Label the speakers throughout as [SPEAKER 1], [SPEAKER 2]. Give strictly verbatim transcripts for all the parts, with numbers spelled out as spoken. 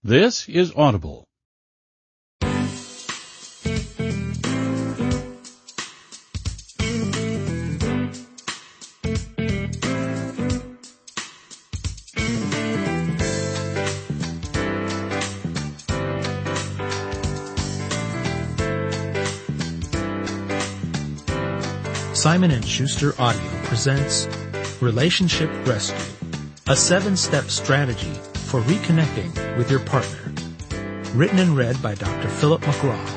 [SPEAKER 1] This is Audible.
[SPEAKER 2] Simon and Schuster Audio presents Relationship Rescue, a seven-step strategy for reconnecting with your partner. Written and read by Doctor Philip McGraw.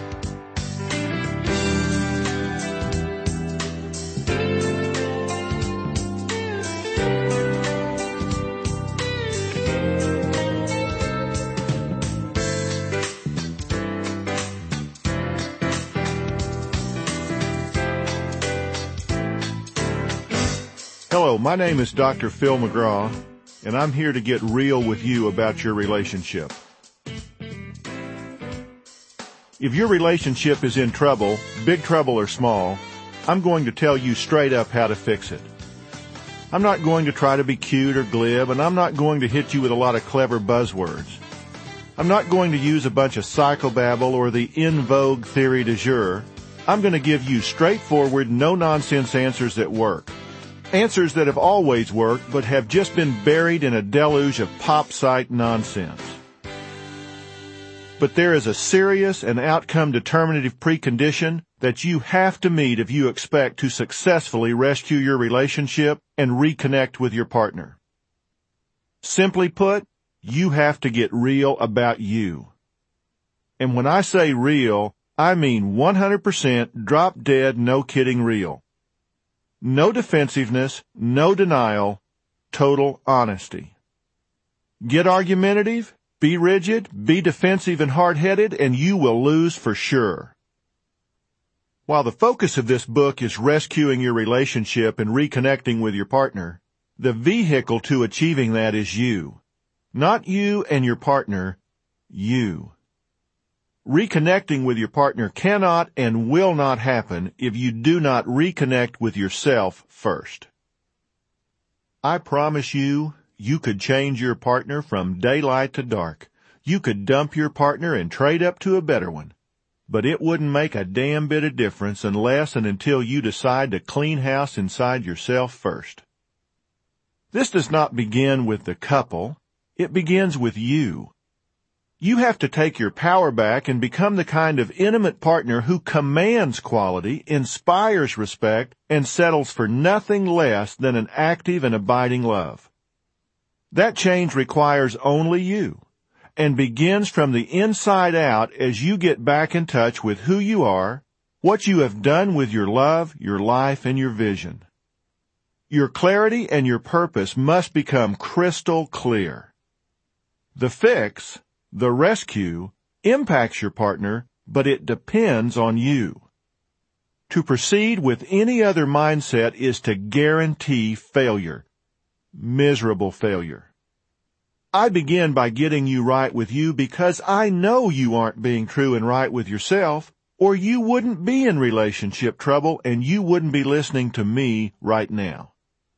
[SPEAKER 3] Hello, my name is Doctor Phil McGraw, and I'm here to get real with you about your relationship. If your relationship is in trouble, big trouble or small, I'm going to tell you straight up how to fix it. I'm not going to try to be cute or glib, and I'm not going to hit you with a lot of clever buzzwords. I'm not going to use a bunch of psychobabble or the in vogue theory du jour. I'm going to give you straightforward, no-nonsense answers that work. Answers that have always worked, but have just been buried in a deluge of pop-site nonsense. But there is a serious and outcome-determinative precondition that you have to meet if you expect to successfully rescue your relationship and reconnect with your partner. Simply put, you have to get real about you. And when I say real, I mean one hundred percent drop-dead, no-kidding real. No defensiveness, no denial, total honesty. Get argumentative, be rigid, be defensive and hard-headed, and you will lose for sure. While the focus of this book is rescuing your relationship and reconnecting with your partner, the vehicle to achieving that is you. Not you and your partner, you. Reconnecting with your partner cannot and will not happen if you do not reconnect with yourself first. I promise you, you could change your partner from daylight to dark. You could dump your partner and trade up to a better one. But it wouldn't make a damn bit of difference unless and until you decide to clean house inside yourself first. This does not begin with the couple. It begins with you. You have to take your power back and become the kind of intimate partner who commands quality, inspires respect, and settles for nothing less than an active and abiding love. That change requires only you, and begins from the inside out as you get back in touch with who you are, what you have done with your love, your life, and your vision. Your clarity and your purpose must become crystal clear. The fix, the rescue, impacts your partner, but it depends on you. To proceed with any other mindset is to guarantee failure. Miserable failure. I begin by getting you right with you because I know you aren't being true and right with yourself, or you wouldn't be in relationship trouble and you wouldn't be listening to me right now.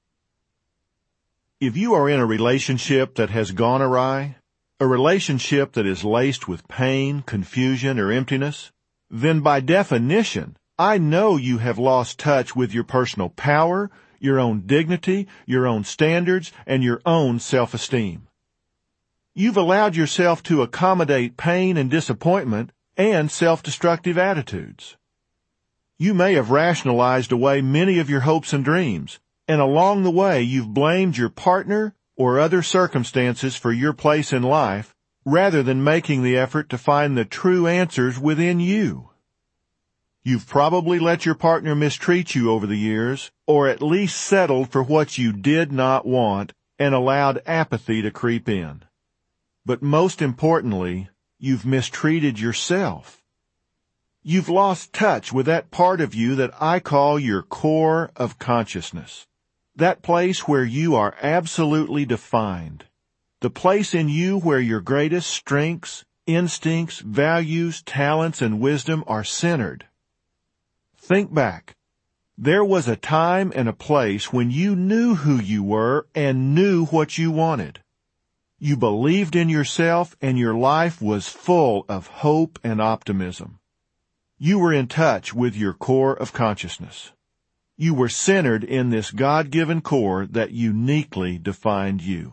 [SPEAKER 3] If you are in a relationship that has gone awry, a relationship that is laced with pain, confusion, or emptiness, then by definition, I know you have lost touch with your personal power, your own dignity, your own standards, and your own self-esteem. You've allowed yourself to accommodate pain and disappointment and self-destructive attitudes. You may have rationalized away many of your hopes and dreams, and along the way you've blamed your partner or other circumstances for your place in life, rather than making the effort to find the true answers within you. You've probably let your partner mistreat you over the years, or at least settled for what you did not want and allowed apathy to creep in. But most importantly, you've mistreated yourself. You've lost touch with that part of you that I call your core of consciousness. That place where you are absolutely defined. The place in you where your greatest strengths, instincts, values, talents, and wisdom are centered. Think back. There was a time and a place when you knew who you were and knew what you wanted. You believed in yourself, and your life was full of hope and optimism. You were in touch with your core of consciousness. You were centered in this God-given core that uniquely defined you.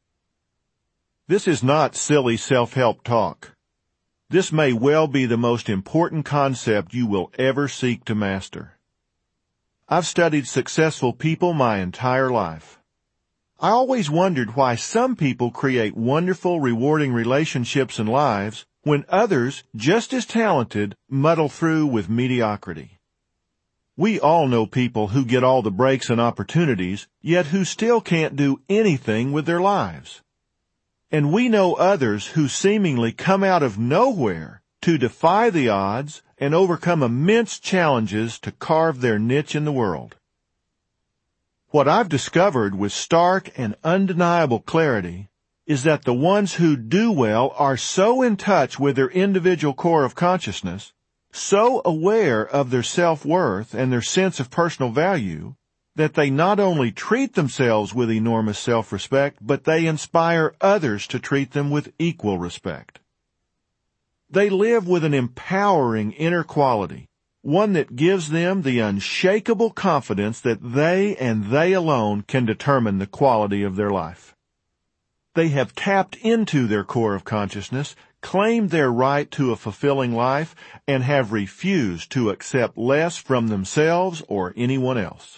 [SPEAKER 3] This is not silly self-help talk. This may well be the most important concept you will ever seek to master. I've studied successful people my entire life. I always wondered why some people create wonderful, rewarding relationships and lives when others, just as talented, muddle through with mediocrity. We all know people who get all the breaks and opportunities, yet who still can't do anything with their lives. And we know others who seemingly come out of nowhere to defy the odds and overcome immense challenges to carve their niche in the world. What I've discovered with stark and undeniable clarity is that the ones who do well are so in touch with their individual core of consciousness, so aware of their self-worth and their sense of personal value, that they not only treat themselves with enormous self-respect, but they inspire others to treat them with equal respect. They live with an empowering inner quality, one that gives them the unshakable confidence that they and they alone can determine the quality of their life. They have tapped into their core of consciousness, claimed their right to a fulfilling life, and have refused to accept less from themselves or anyone else.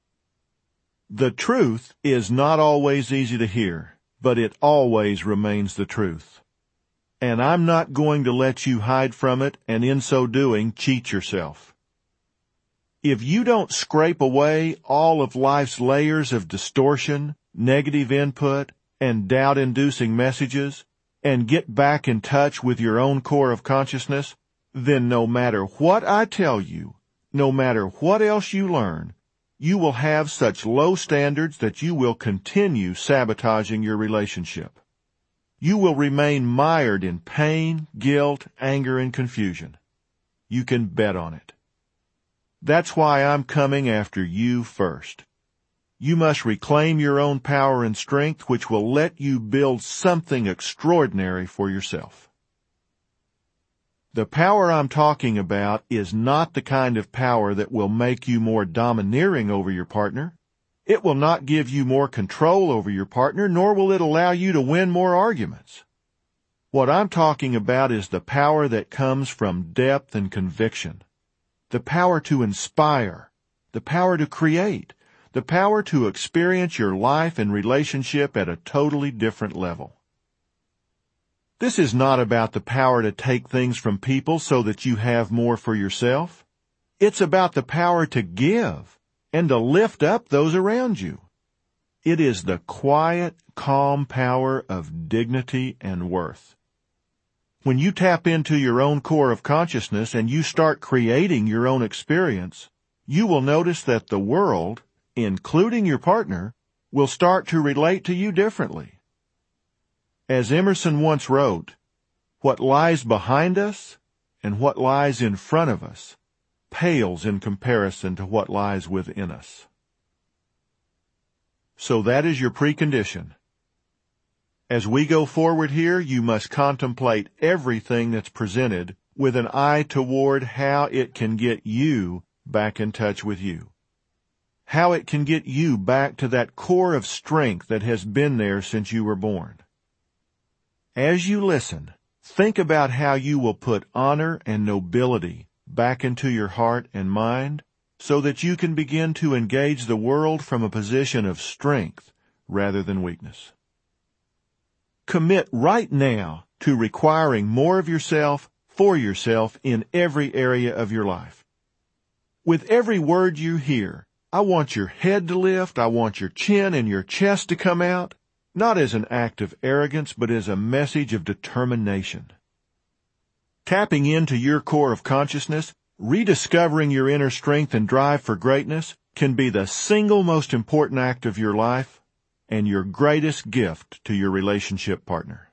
[SPEAKER 3] The truth is not always easy to hear, but it always remains the truth. And I'm not going to let you hide from it and in so doing cheat yourself. If you don't scrape away all of life's layers of distortion, negative input, and doubt-inducing messages, and get back in touch with your own core of consciousness, then no matter what I tell you, no matter what else you learn, you will have such low standards that you will continue sabotaging your relationship. You will remain mired in pain, guilt, anger, and confusion. You can bet on it. That's why I'm coming after you first. You must reclaim your own power and strength, which will let you build something extraordinary for yourself. The power I'm talking about is not the kind of power that will make you more domineering over your partner. It will not give you more control over your partner, nor will it allow you to win more arguments. What I'm talking about is the power that comes from depth and conviction, the power to inspire, the power to create, the power to experience your life and relationship at a totally different level. This is not about the power to take things from people so that you have more for yourself. It's about the power to give and to lift up those around you. It is the quiet, calm power of dignity and worth. When you tap into your own core of consciousness and you start creating your own experience, you will notice that the world, including your partner, will start to relate to you differently. As Emerson once wrote, "What lies behind us and what lies in front of us pales in comparison to what lies within us." So that is your precondition. As we go forward here, you must contemplate everything that's presented with an eye toward how it can get you back in touch with you. How it can get you back to that core of strength that has been there since you were born. As you listen, think about how you will put honor and nobility back into your heart and mind so that you can begin to engage the world from a position of strength rather than weakness. Commit right now to requiring more of yourself for yourself in every area of your life. With every word you hear, I want your head to lift, I want your chin and your chest to come out, not as an act of arrogance, but as a message of determination. Tapping into your core of consciousness, rediscovering your inner strength and drive for greatness can be the single most important act of your life and your greatest gift to your relationship partner.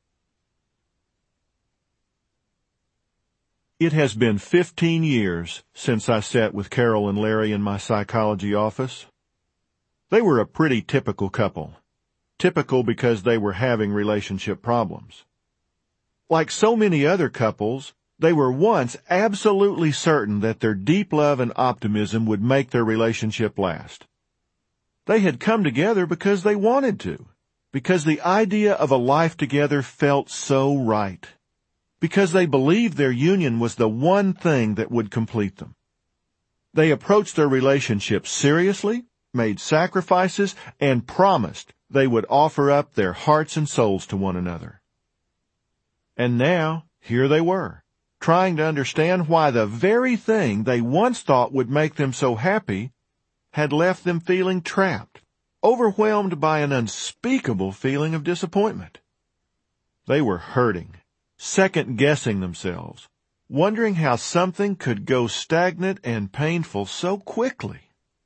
[SPEAKER 3] It has been fifteen years since I sat with Carol and Larry in my psychology office. They were a pretty typical couple. typical because they were having relationship problems. Like so many other couples, they were once absolutely certain that their deep love and optimism would make their relationship last. They had come together because they wanted to, because the idea of a life together felt so right, because they believed their union was the one thing that would complete them. They approached their relationship seriously, made sacrifices, and promised they would offer up their hearts and souls to one another. And now, here they were, trying to understand why the very thing they once thought would make them so happy had left them feeling trapped, overwhelmed by an unspeakable feeling of disappointment. They were hurting, second-guessing themselves, wondering how something could go stagnant and painful so quickly.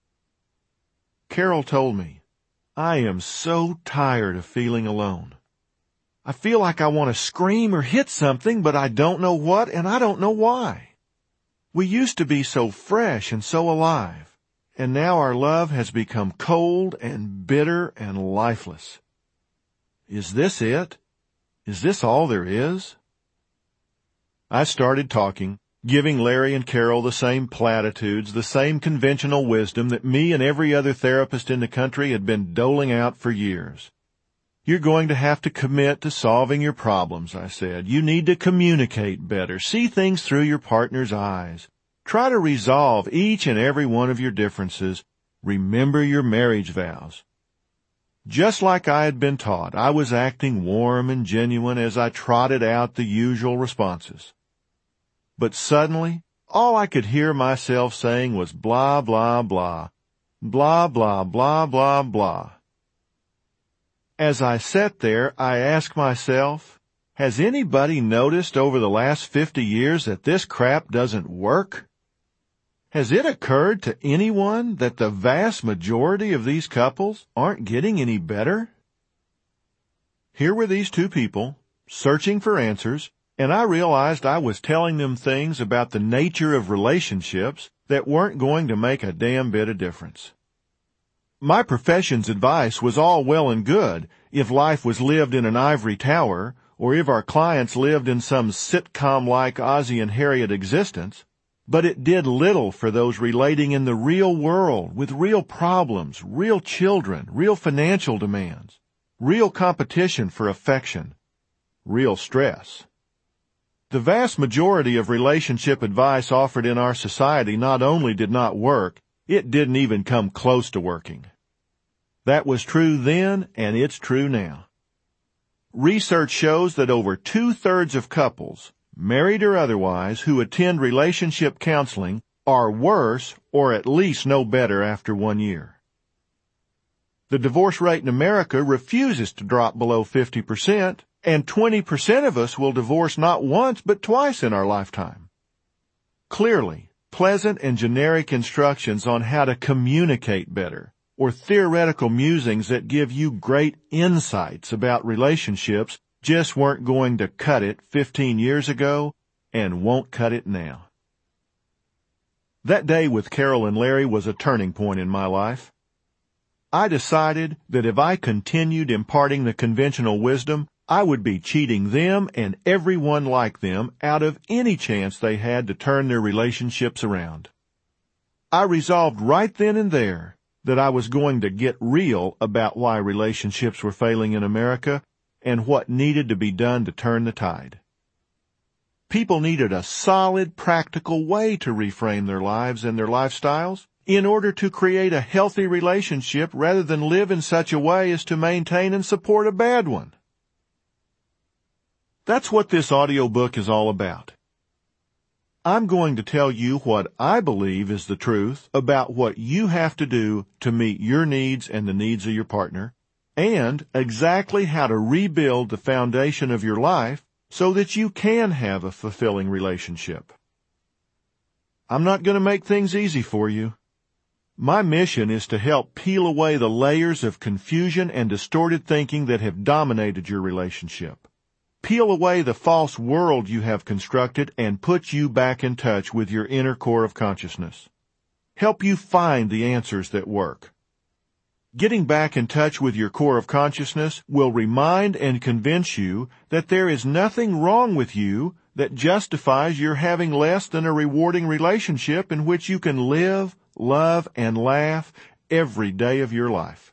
[SPEAKER 3] Carol told me, "I am so tired of feeling alone. I feel like I want to scream or hit something, but I don't know what and I don't know why. We used to be so fresh and so alive, and now our love has become cold and bitter and lifeless. Is this it? Is this all there is?" I started talking, giving Larry and Carol the same platitudes, the same conventional wisdom that me and every other therapist in the country had been doling out for years. "You're going to have to commit to solving your problems," I said. "You need to communicate better, see things through your partner's eyes. Try to resolve each and every one of your differences. Remember your marriage vows." Just like I had been taught, I was acting warm and genuine as I trotted out the usual responses. But suddenly, all I could hear myself saying was blah, blah, blah, blah, blah, blah, blah, blah. As I sat there, I asked myself, has anybody noticed over the last fifty years that this crap doesn't work? Has it occurred to anyone that the vast majority of these couples aren't getting any better? Here were these two people, searching for answers, and I realized I was telling them things about the nature of relationships that weren't going to make a damn bit of difference. My profession's advice was all well and good if life was lived in an ivory tower, or if our clients lived in some sitcom-like Ozzie and Harriet existence, but it did little for those relating in the real world with real problems, real children, real financial demands, real competition for affection, real stress. The vast majority of relationship advice offered in our society not only did not work, it didn't even come close to working. That was true then, and it's true now. Research shows that over two-thirds of couples, married or otherwise, who attend relationship counseling are worse or at least no better after one year. The divorce rate in America refuses to drop below fifty percent, and twenty percent of us will divorce not once but twice in our lifetime. Clearly, pleasant and generic instructions on how to communicate better, or theoretical musings that give you great insights about relationships just weren't going to cut it fifteen years ago and won't cut it now. That day with Carol and Larry was a turning point in my life. I decided that if I continued imparting the conventional wisdom, I would be cheating them and everyone like them out of any chance they had to turn their relationships around. I resolved right then and there that I was going to get real about why relationships were failing in America and what needed to be done to turn the tide. People needed a solid, practical way to reframe their lives and their lifestyles in order to create a healthy relationship rather than live in such a way as to maintain and support a bad one. That's what this audiobook is all about. I'm going to tell you what I believe is the truth about what you have to do to meet your needs and the needs of your partner, and exactly how to rebuild the foundation of your life so that you can have a fulfilling relationship. I'm not going to make things easy for you. My mission is to help peel away the layers of confusion and distorted thinking that have dominated your relationship. Peel away the false world you have constructed and put you back in touch with your inner core of consciousness. Help you find the answers that work. Getting back in touch with your core of consciousness will remind and convince you that there is nothing wrong with you that justifies your having less than a rewarding relationship in which you can live, love, and laugh every day of your life.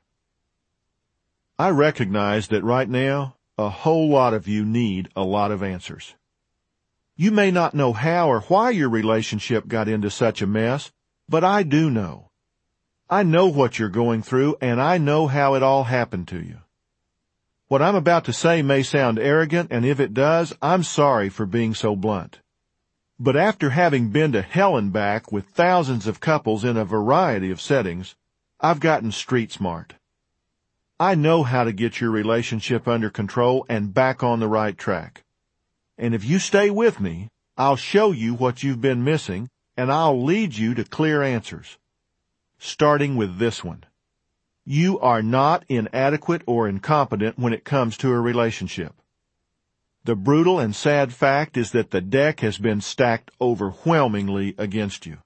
[SPEAKER 3] I recognize that right now, a whole lot of you need a lot of answers. You may not know how or why your relationship got into such a mess, but I do know. I know what you're going through, and I know how it all happened to you. What I'm about to say may sound arrogant, and if it does, I'm sorry for being so blunt. But after having been to hell and back with thousands of couples in a variety of settings, I've gotten street smart. I know how to get your relationship under control and back on the right track. And if you stay with me, I'll show you what you've been missing, and I'll lead you to clear answers. Starting with this one. You are not inadequate or incompetent when it comes to a relationship. The brutal and sad fact is that the deck has been stacked overwhelmingly against you.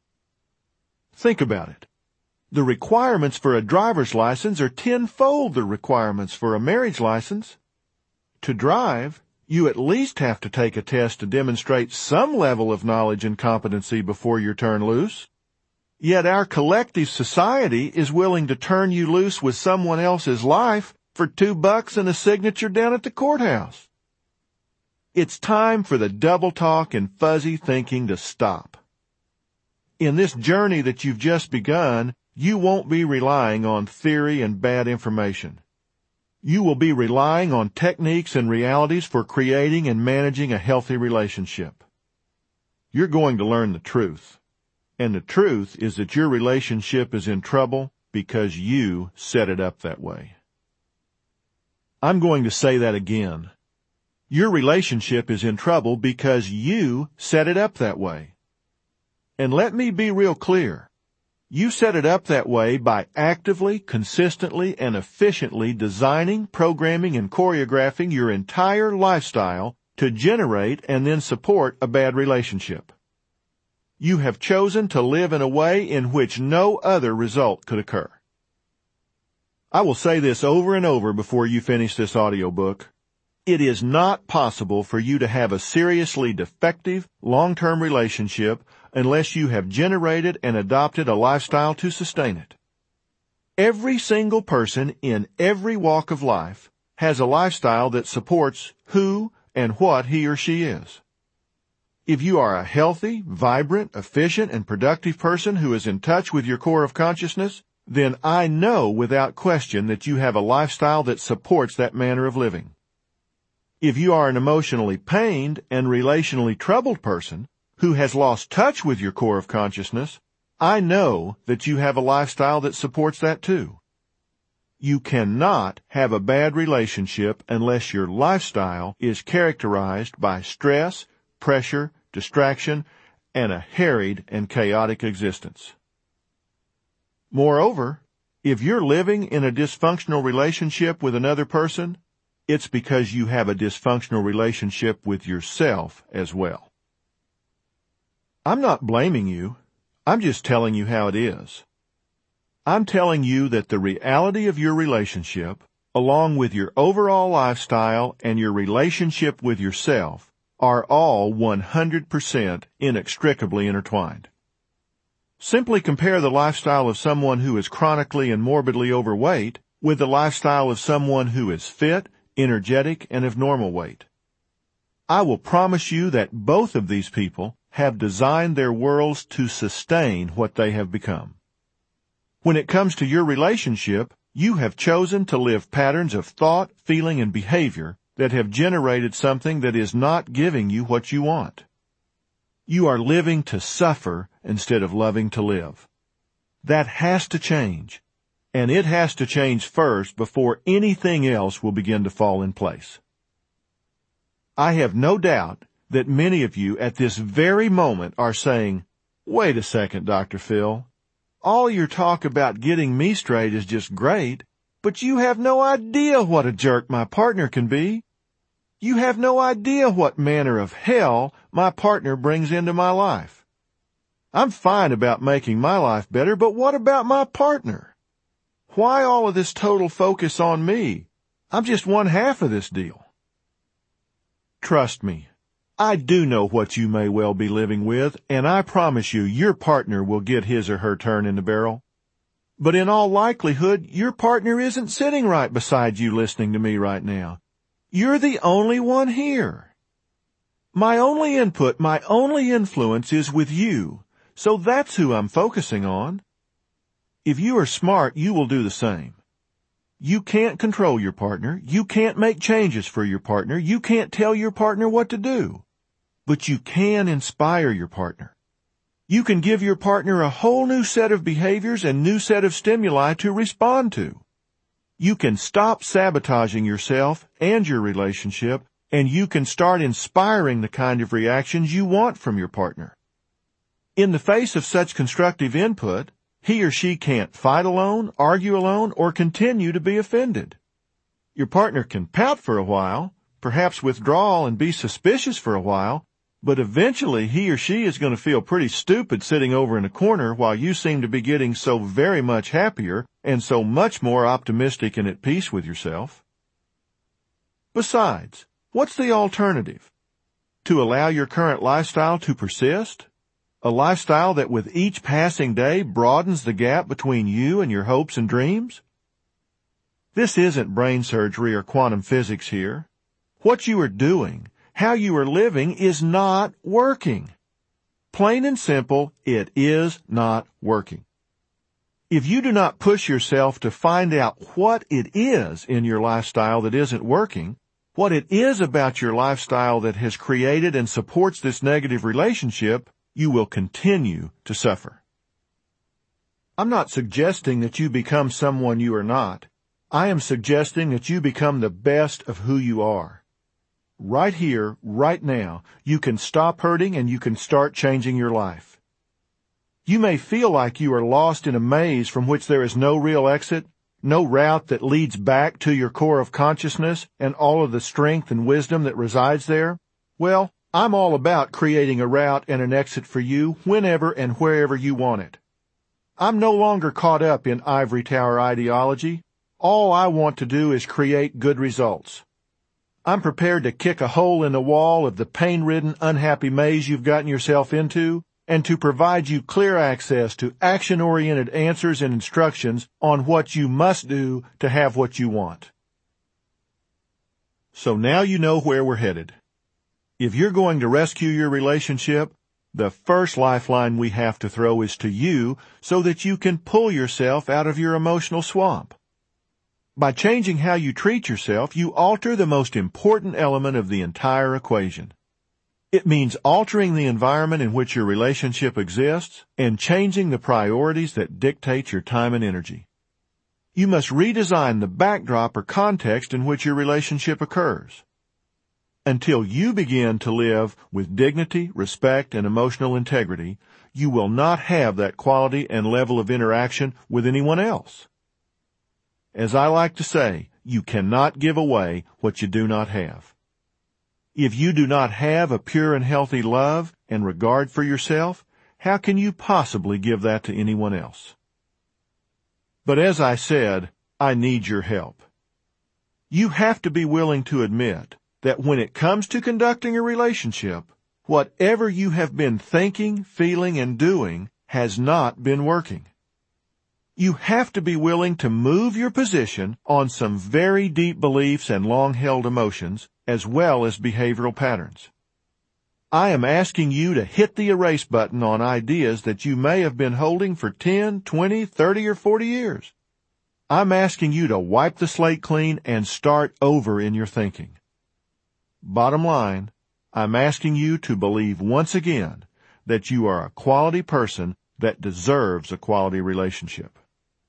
[SPEAKER 3] Think about it. The requirements for a driver's license are tenfold the requirements for a marriage license. To drive, you at least have to take a test to demonstrate some level of knowledge and competency before you're turned loose. Yet our collective society is willing to turn you loose with someone else's life for two bucks and a signature down at the courthouse. It's time for the double talk and fuzzy thinking to stop. In this journey that you've just begun, you won't be relying on theory and bad information. You will be relying on techniques and realities for creating and managing a healthy relationship. You're going to learn the truth. And the truth is that your relationship is in trouble because you set it up that way. I'm going to say that again. Your relationship is in trouble because you set it up that way. And let me be real clear. You set it up that way by actively, consistently, and efficiently designing, programming, and choreographing your entire lifestyle to generate and then support a bad relationship. You have chosen to live in a way in which no other result could occur. I will say this over and over before you finish this audiobook. It is not possible for you to have a seriously defective, long-term relationship unless you have generated and adopted a lifestyle to sustain it. Every single person in every walk of life has a lifestyle that supports who and what he or she is. If you are a healthy, vibrant, efficient, and productive person who is in touch with your core of consciousness, then I know without question that you have a lifestyle that supports that manner of living. If you are an emotionally pained and relationally troubled person who has lost touch with your core of consciousness, I know that you have a lifestyle that supports that too. You cannot have a bad relationship unless your lifestyle is characterized by stress, pressure, distraction, and a harried and chaotic existence. Moreover, if you're living in a dysfunctional relationship with another person, it's because you have a dysfunctional relationship with yourself as well. I'm not blaming you. I'm just telling you how it is. I'm telling you that the reality of your relationship, along with your overall lifestyle and your relationship with yourself, are all one hundred percent inextricably intertwined. Simply compare the lifestyle of someone who is chronically and morbidly overweight with the lifestyle of someone who is fit, energetic, and of normal weight. I will promise you that both of these people have designed their worlds to sustain what they have become. When it comes to your relationship, you have chosen to live patterns of thought, feeling, and behavior that have generated something that is not giving you what you want. You are living to suffer instead of loving to live. That has to change, and it has to change first before anything else will begin to fall in place. I have no doubt that many of you at this very moment are saying, "Wait a second, Doctor Phil. All your talk about getting me straight is just great, but you have no idea what a jerk my partner can be. You have no idea what manner of hell my partner brings into my life. I'm fine about making my life better, but what about my partner? Why all of this total focus on me? I'm just one half of this deal. Trust me, I do know what you may well be living with, and I promise you your partner will get his or her turn in the barrel. But in all likelihood, your partner isn't sitting right beside you listening to me right now. You're the only one here. My only input, my only influence is with you, so that's who I'm focusing on. If you are smart, you will do the same. You can't control your partner. You can't make changes for your partner. You can't tell your partner what to do. But you can inspire your partner. You can give your partner a whole new set of behaviors and new set of stimuli to respond to. You can stop sabotaging yourself and your relationship, and you can start inspiring the kind of reactions you want from your partner. In the face of such constructive input, he or she can't fight alone, argue alone, or continue to be offended. Your partner can pout for a while, perhaps withdraw and be suspicious for a while, but eventually he or she is going to feel pretty stupid sitting over in a corner while you seem to be getting so very much happier and so much more optimistic and at peace with yourself. Besides, what's the alternative? To allow your current lifestyle to persist? A lifestyle that with each passing day broadens the gap between you and your hopes and dreams? This isn't brain surgery or quantum physics here. What you are doing, how you are living, is not working. Plain and simple, it is not working. If you do not push yourself to find out what it is in your lifestyle that isn't working, what it is about your lifestyle that has created and supports this negative relationship, you will continue to suffer. I'm not suggesting that you become someone you are not. I am suggesting that you become the best of who you are. Right here, right now, you can stop hurting and you can start changing your life. You may feel like you are lost in a maze from which there is no real exit, no route that leads back to your core of consciousness and all of the strength and wisdom that resides there. Well, I'm all about creating a route and an exit for you whenever and wherever you want it. I'm no longer caught up in ivory tower ideology. All I want to do is create good results. I'm prepared to kick a hole in the wall of the pain-ridden, unhappy maze you've gotten yourself into, and to provide you clear access to action-oriented answers and instructions on what you must do to have what you want. So now you know where we're headed. If you're going to rescue your relationship, the first lifeline we have to throw is to you so that you can pull yourself out of your emotional swamp. By changing how you treat yourself, you alter the most important element of the entire equation. It means altering the environment in which your relationship exists and changing the priorities that dictate your time and energy. You must redesign the backdrop or context in which your relationship occurs. Until you begin to live with dignity, respect, and emotional integrity, you will not have that quality and level of interaction with anyone else. As I like to say, you cannot give away what you do not have. If you do not have a pure and healthy love and regard for yourself, how can you possibly give that to anyone else? But as I said, I need your help. You have to be willing to admit that when it comes to conducting a relationship, whatever you have been thinking, feeling, and doing has not been working. You have to be willing to move your position on some very deep beliefs and long-held emotions, as well as behavioral patterns. I am asking you to hit the erase button on ideas that you may have been holding for ten, twenty, thirty, or forty years. I'm asking you to wipe the slate clean and start over in your thinking. Bottom line, I'm asking you to believe once again that you are a quality person that deserves a quality relationship.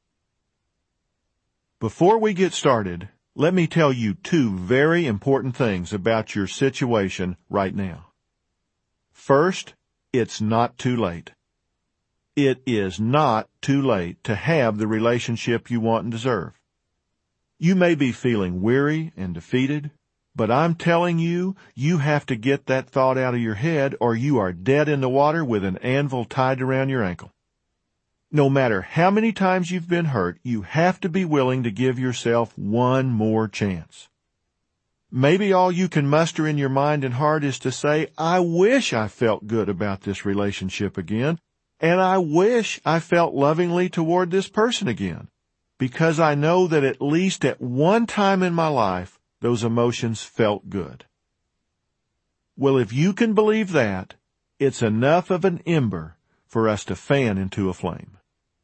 [SPEAKER 3] Before we get started, let me tell you two very important things about your situation right now. First, it's not too late. It is not too late to have the relationship you want and deserve. You may be feeling weary and defeated, but I'm telling you, you have to get that thought out of your head or you are dead in the water with an anvil tied around your ankle. No matter how many times you've been hurt, you have to be willing to give yourself one more chance. Maybe all you can muster in your mind and heart is to say, I wish I felt good about this relationship again, and I wish I felt lovingly toward this person again, because I know that at least at one time in my life, those emotions felt good. Well, if you can believe that, it's enough of an ember for us to fan into a flame.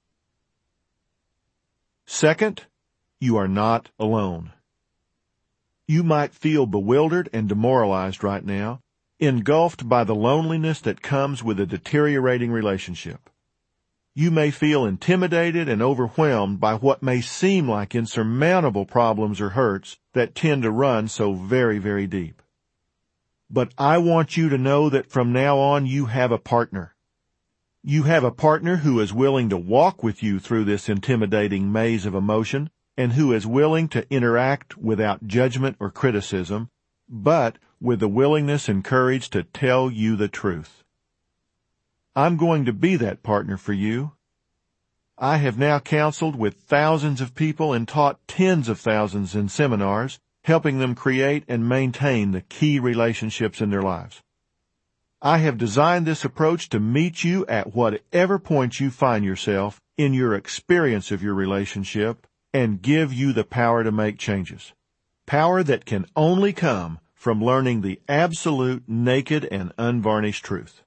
[SPEAKER 3] Second, you are not alone. You might feel bewildered and demoralized right now, engulfed by the loneliness that comes with a deteriorating relationship. You may feel intimidated and overwhelmed by what may seem like insurmountable problems or hurts that tend to run so very, very deep. But I want you to know that from now on you have a partner. You have a partner who is willing to walk with you through this intimidating maze of emotion, and who is willing to interact without judgment or criticism, but with the willingness and courage to tell you the truth. I'm going to be that partner for you. I have now counseled with thousands of people and taught tens of thousands in seminars, helping them create and maintain the key relationships in their lives. I have designed this approach to meet you at whatever point you find yourself in your experience of your relationship and give you the power to make changes. Power that can only come from learning the absolute, naked, and unvarnished truth.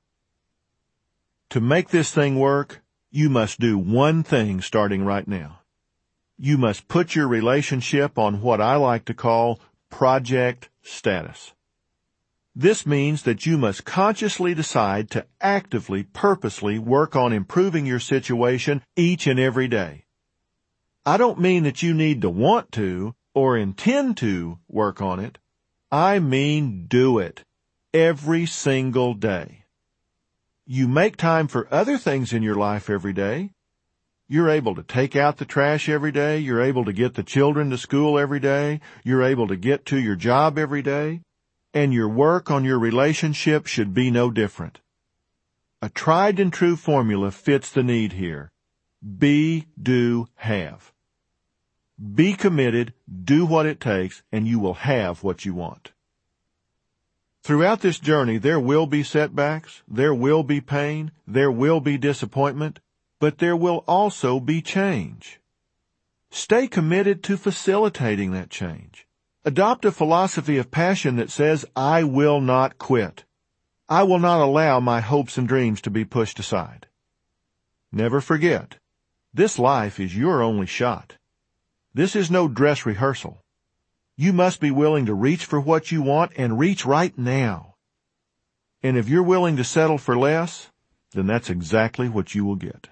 [SPEAKER 3] To make this thing work, you must do one thing starting right now. You must put your relationship on what I like to call project status. This means that you must consciously decide to actively, purposely work on improving your situation each and every day. I don't mean that you need to want to or intend to work on it. I mean do it every single day. You make time for other things in your life every day. You're able to take out the trash every day. You're able to get the children to school every day. You're able to get to your job every day. And your work on your relationship should be no different. A tried and true formula fits the need here. Be, do, have. Be committed, do what it takes, and you will have what you want. Throughout this journey, there will be setbacks, there will be pain, there will be disappointment, but there will also be change. Stay committed to facilitating that change. Adopt a philosophy of passion that says, I will not quit. I will not allow my hopes and dreams to be pushed aside. Never forget, this life is your only shot. This is no dress rehearsal. You must be willing to reach for what you want and reach right now. And if you're willing to settle for less, then that's exactly what you will get.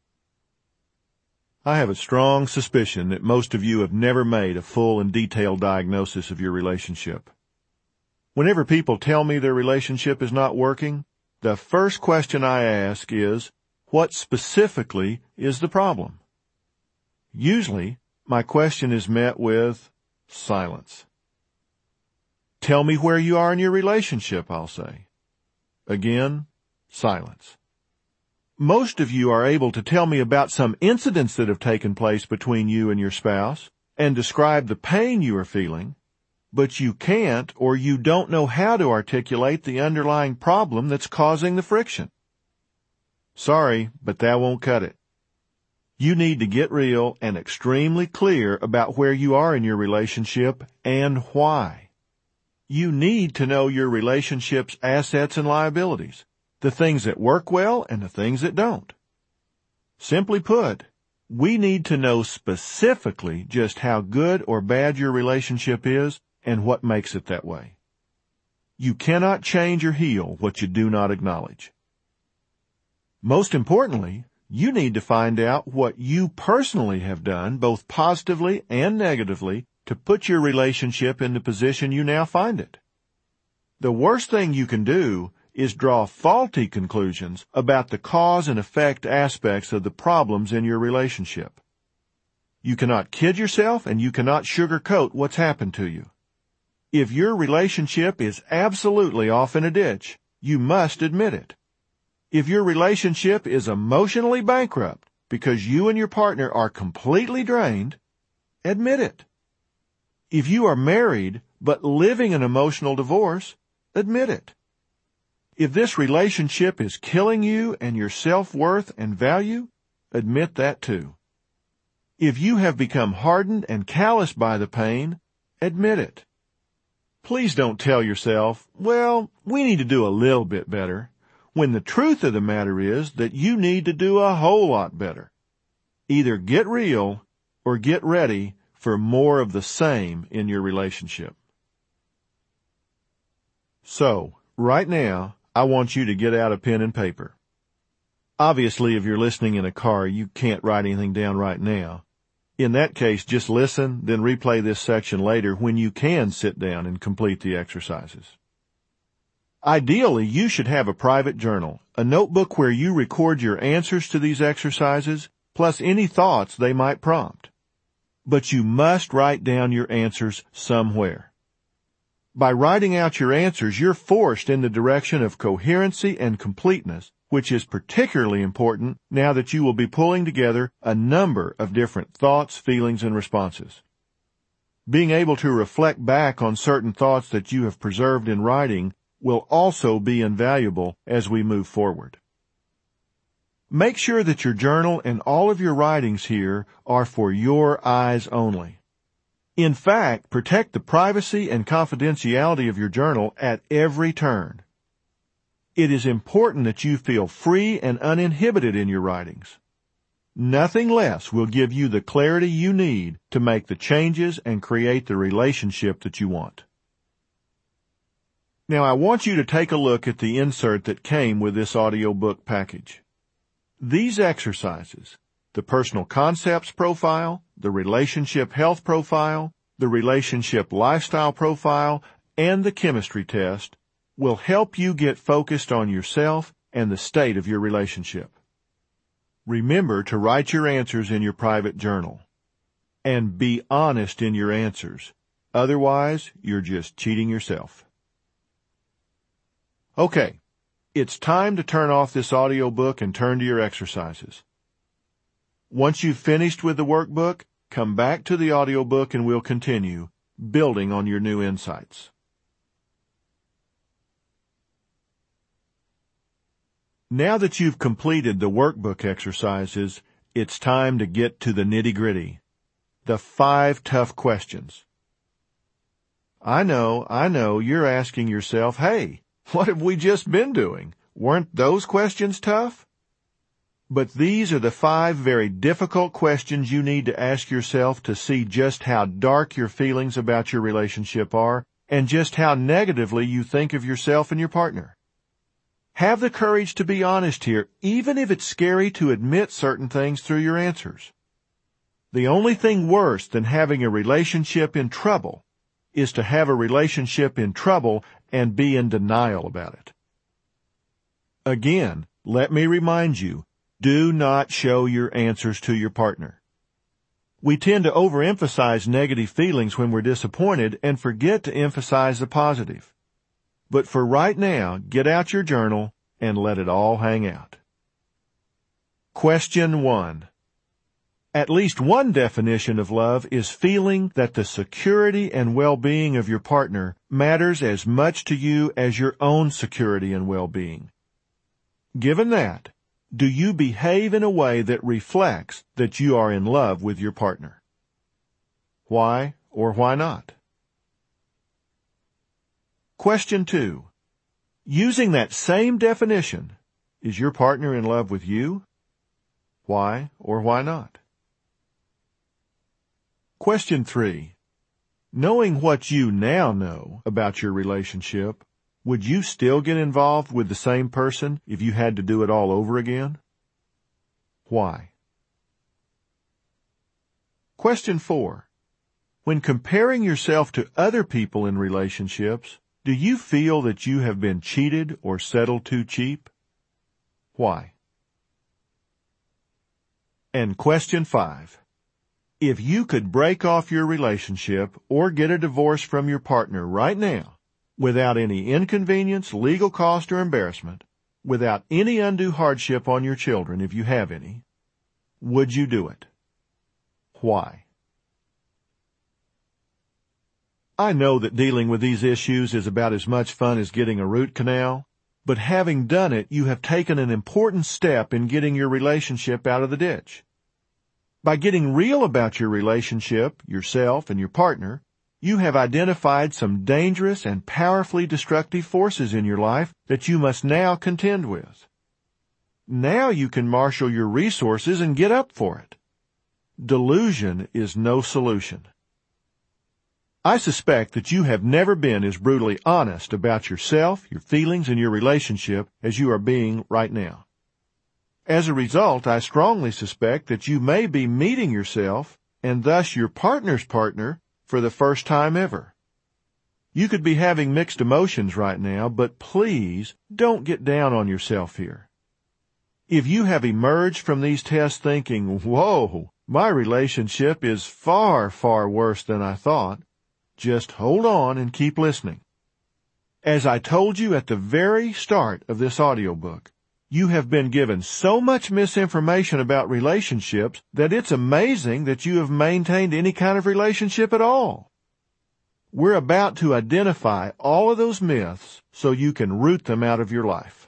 [SPEAKER 3] I have a strong suspicion that most of you have never made a full and detailed diagnosis of your relationship. Whenever people tell me their relationship is not working, the first question I ask is, what specifically is the problem? Usually, my question is met with silence. Tell me where you are in your relationship, I'll say. Again, silence. Most of you are able to tell me about some incidents that have taken place between you and your spouse and describe the pain you are feeling, but you can't or you don't know how to articulate the underlying problem that's causing the friction. Sorry, but that won't cut it. You need to get real and extremely clear about where you are in your relationship and why. You need to know your relationship's assets and liabilities, the things that work well and the things that don't. Simply put, we need to know specifically just how good or bad your relationship is and what makes it that way. You cannot change or heal what you do not acknowledge. Most importantly, you need to find out what you personally have done, both positively and negatively, to put your relationship in the position you now find it. The worst thing you can do is draw faulty conclusions about the cause and effect aspects of the problems in your relationship. You cannot kid yourself and you cannot sugarcoat what's happened to you. If your relationship is absolutely off in a ditch, you must admit it. If your relationship is emotionally bankrupt because you and your partner are completely drained, admit it. If you are married but living an emotional divorce, admit it. If this relationship is killing you and your self-worth and value, admit that too. If you have become hardened and calloused by the pain, admit it. Please don't tell yourself, well, we need to do a little bit better, when the truth of the matter is that you need to do a whole lot better. Either get real or get ready for more of the same in your relationship. So, right now, I want you to get out a pen and paper. Obviously, if you're listening in a car, you can't write anything down right now. In that case, just listen, then replay this section later when you can sit down and complete the exercises. Ideally, you should have a private journal, a notebook where you record your answers to these exercises, plus any thoughts they might prompt. But you must write down your answers somewhere. By writing out your answers, you're forced in the direction of coherency and completeness, which is particularly important now that you will be pulling together a number of different thoughts, feelings, and responses. Being able to reflect back on certain thoughts that you have preserved in writing will also be invaluable as we move forward. Make sure that your journal and all of your writings here are for your eyes only. In fact, protect the privacy and confidentiality of your journal at every turn. It is important that you feel free and uninhibited in your writings. Nothing less will give you the clarity you need to make the changes and create the relationship that you want. Now, I want you to take a look at the insert that came with this audiobook package. These exercises, the personal concepts profile, the relationship health profile, the relationship lifestyle profile, and the chemistry test, will help you get focused on yourself and the state of your relationship. Remember to write your answers in your private journal. And be honest in your answers. Otherwise, you're just cheating yourself. Okay, it's time to turn off this audiobook and turn to your exercises. Once you've finished with the workbook, come back to the audiobook and we'll continue building on your new insights. Now that you've completed the workbook exercises, it's time to get to the nitty-gritty. The five tough questions. I know, I know, you're asking yourself, hey, what have we just been doing? Weren't those questions tough? But these are the five very difficult questions you need to ask yourself to see just how dark your feelings about your relationship are and just how negatively you think of yourself and your partner. Have the courage to be honest here, even if it's scary to admit certain things through your answers. The only thing worse than having a relationship in trouble is to have a relationship in trouble and be in denial about it. Again, let me remind you, do not show your answers to your partner. We tend to overemphasize negative feelings when we're disappointed and forget to emphasize the positive. But for right now, get out your journal and let it all hang out. Question one. At least one definition of love is feeling that the security and well-being of your partner matters as much to you as your own security and well-being. Given that, do you behave in a way that reflects that you are in love with your partner? Why or why not? Question two. Using that same definition, is your partner in love with you? Why or why not? Question three. Knowing what you now know about your relationship, would you still get involved with the same person if you had to do it all over again? Why? Question four. When comparing yourself to other people in relationships, do you feel that you have been cheated or settled too cheap? Why? And question five. If you could break off your relationship or get a divorce from your partner right now, without any inconvenience, legal cost, or embarrassment, without any undue hardship on your children if you have any, Would you do it? Why? I know that dealing with these issues is about as much fun as getting a root canal, but having done it, you have taken an important step in getting your relationship out of the ditch. By getting real about your relationship, yourself, and your partner, you have identified some dangerous and powerfully destructive forces in your life that you must now contend with. Now you can marshal your resources and get up for it. Delusion is no solution. I suspect that you have never been as brutally honest about yourself, your feelings, and your relationship as you are being right now. As a result, I strongly suspect that you may be meeting yourself, and thus your partner's partner, for the first time ever. You could be having mixed emotions right now, but please don't get down on yourself here. If you have emerged from these tests thinking, whoa, my relationship is far, far worse than I thought, just hold on and keep listening. As I told you at the very start of this audiobook, you have been given so much misinformation about relationships that it's amazing that you have maintained any kind of relationship at all. We're about to identify all of those myths so you can root them out of your life.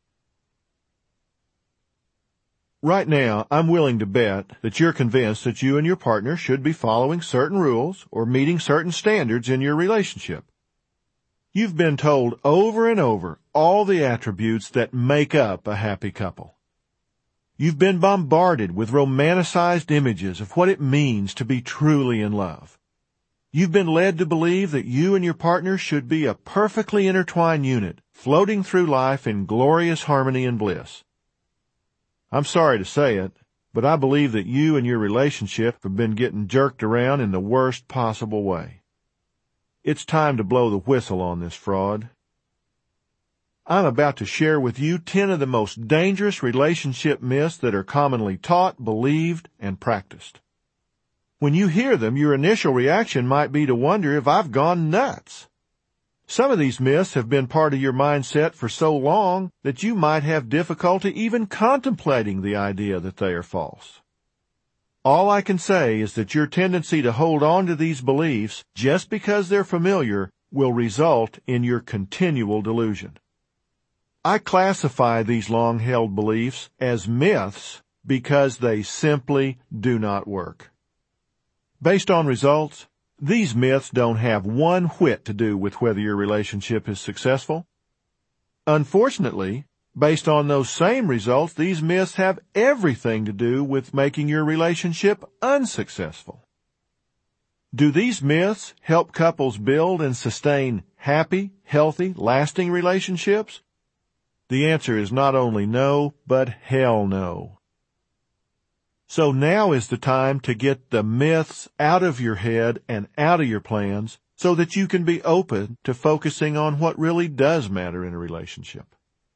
[SPEAKER 3] Right now, I'm willing to bet that you're convinced that you and your partner should be following certain rules or meeting certain standards in your relationship. You've been told over and over all the attributes that make up a happy couple. You've been bombarded with romanticized images of what it means to be truly in love. You've been led to believe that you and your partner should be a perfectly intertwined unit, floating through life in glorious harmony and bliss. I'm sorry to say it, but I believe that you and your relationship have been getting jerked around in the worst possible way. It's time to blow the whistle on this fraud. I'm about to share with you ten of the most dangerous relationship myths that are commonly taught, believed, and practiced. When you hear them, your initial reaction might be to wonder if I've gone nuts. Some of these myths have been part of your mindset for so long that you might have difficulty even contemplating the idea that they are false. All I can say is that your tendency to hold on to these beliefs just because they're familiar will result in your continual delusion. I classify these long-held beliefs as myths because they simply do not work. Based on results, these myths don't have one whit to do with whether your relationship is successful. Unfortunately, based on those same results, these myths have everything to do with making your relationship unsuccessful. Do these myths help couples build and sustain happy, healthy, lasting relationships? The answer is not only no, but hell no. So now is the time to get the myths out of your head and out of your plans so that you can be open to focusing on what really does matter in a relationship.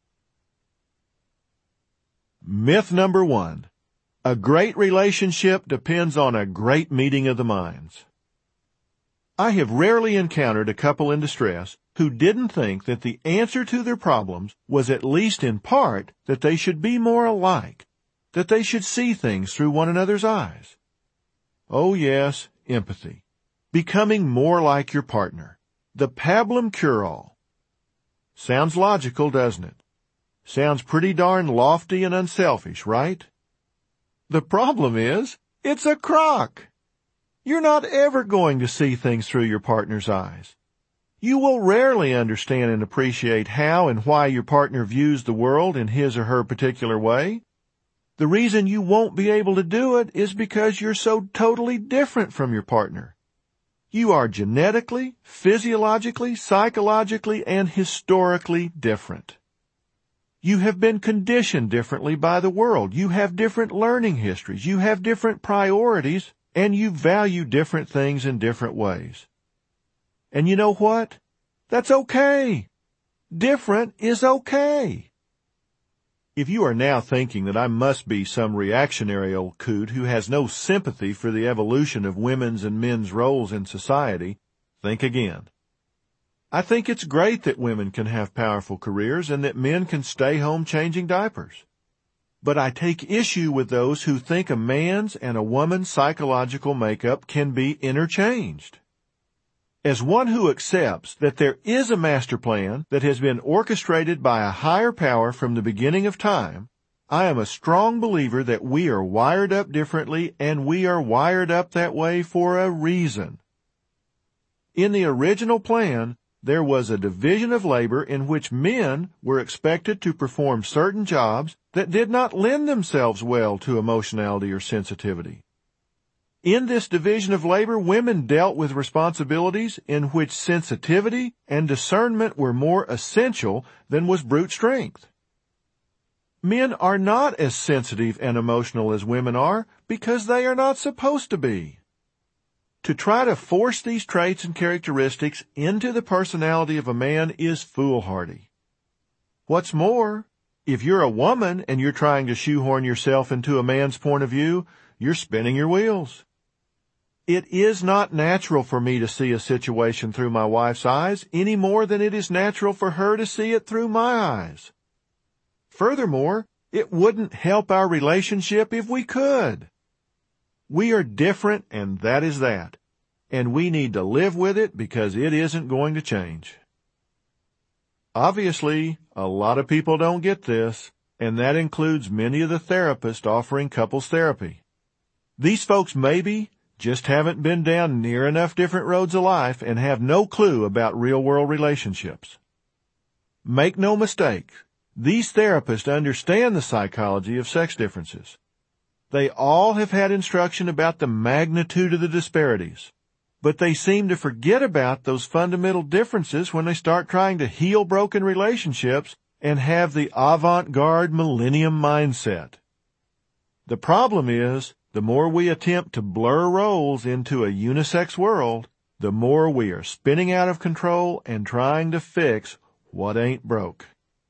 [SPEAKER 3] Myth number one. A great relationship depends on a great meeting of the minds. I have rarely encountered a couple in distress who didn't think that the answer to their problems was at least in part that they should be more alike, that they should see things through one another's eyes. Oh yes, empathy. Becoming more like your partner. The pablum cure-all. Sounds logical, doesn't it? Sounds pretty darn lofty and unselfish, right? The problem is, it's a crock. You're not ever going to see things through your partner's eyes. You will rarely understand and appreciate how and why your partner views the world in his or her particular way. The reason you won't be able to do it is because you're so totally different from your partner. You are genetically, physiologically, psychologically, and historically different. You have been conditioned differently by the world. You have different learning histories. You have different priorities, and you value different things in different ways. And you know what? That's okay. Different is okay. If you are now thinking that I must be some reactionary old coot who has no sympathy for the evolution of women's and men's roles in society, think again. I think it's great that women can have powerful careers and that men can stay home changing diapers. but I take issue with those who think a man's and a woman's psychological makeup can be interchanged. As one who accepts that there is a master plan that has been orchestrated by a higher power from the beginning of time, I am a strong believer that we are wired up differently, and we are wired up that way for a reason. In the original plan, there was a division of labor in which men were expected to perform certain jobs that did not lend themselves well to emotionality or sensitivity. In this division of labor, women dealt with responsibilities in which sensitivity and discernment were more essential than was brute strength. Men are not as sensitive and emotional as women are because they are not supposed to be. To try to force these traits and characteristics into the personality of a man is foolhardy. What's more, if you're a woman and you're trying to shoehorn yourself into a man's point of view, you're spinning your wheels. It is not natural for me to see a situation through my wife's eyes any more than it is natural for her to see it through my eyes. Furthermore, it wouldn't help our relationship if we could. We are different, and that is that. And we need to live with it because it isn't going to change. Obviously, a lot of people don't get this, and that includes many of the therapists offering couples therapy. These folks maybe just haven't been down near enough different roads of life and have no clue about real-world relationships. Make no mistake, these therapists understand the psychology of sex differences. They all have had instruction about the magnitude of the disparities, but they seem to forget about those fundamental differences when they start trying to heal broken relationships and have the avant-garde millennium mindset. The problem is, the more we attempt to blur roles into a unisex world, the more we are spinning out of control and trying to fix what ain't broke.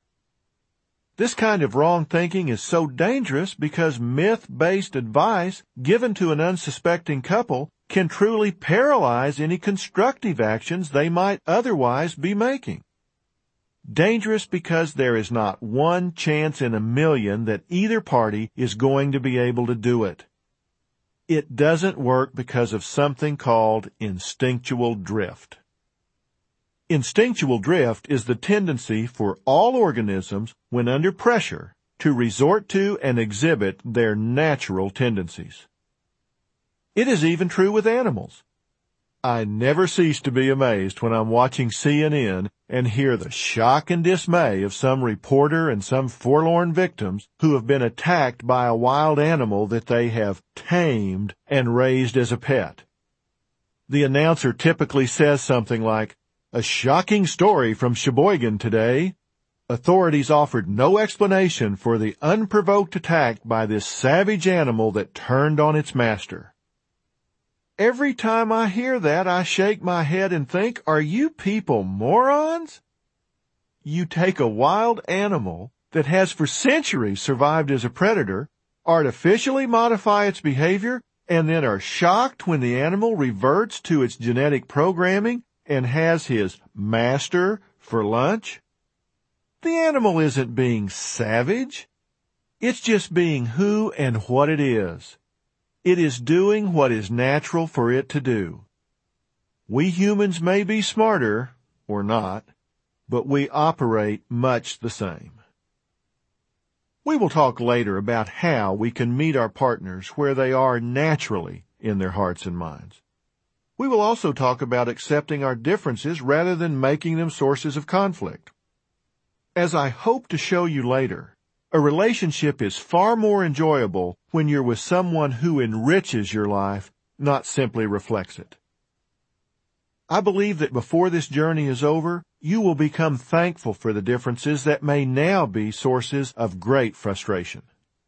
[SPEAKER 3] This kind of wrong thinking is so dangerous because myth-based advice given to an unsuspecting couple can truly paralyze any constructive actions they might otherwise be making. Dangerous because there is not one chance in a million that either party is going to be able to do it. It doesn't work because of something called instinctual drift. Instinctual drift is the tendency for all organisms, when under pressure, to resort to and exhibit their natural tendencies. It is even true with animals. I never cease to be amazed when I'm watching C N N and hear the shock and dismay of some reporter and some forlorn victims who have been attacked by a wild animal that they have tamed and raised as a pet. The announcer typically says something like, "A shocking story from Sheboygan today. Authorities offered no explanation for the unprovoked attack by this savage animal that turned on its master." Every time I hear that, I shake my head and think, are you people morons? You take a wild animal that has for centuries survived as a predator, artificially modify its behavior, and then are shocked when the animal reverts to its genetic programming and has his master for lunch? The animal isn't being savage. It's just being who and what it is. It is doing what is natural for it to do. We humans may be smarter, or not, but we operate much the same. We will talk later about how we can meet our partners where they are naturally in their hearts and minds. We will also talk about accepting our differences rather than making them sources of conflict. As I hope to show you later, a relationship is far more enjoyable when you're with someone who enriches your life, not simply reflects it. I believe that before this journey is over, you will become thankful for the differences that may now be sources of great frustration.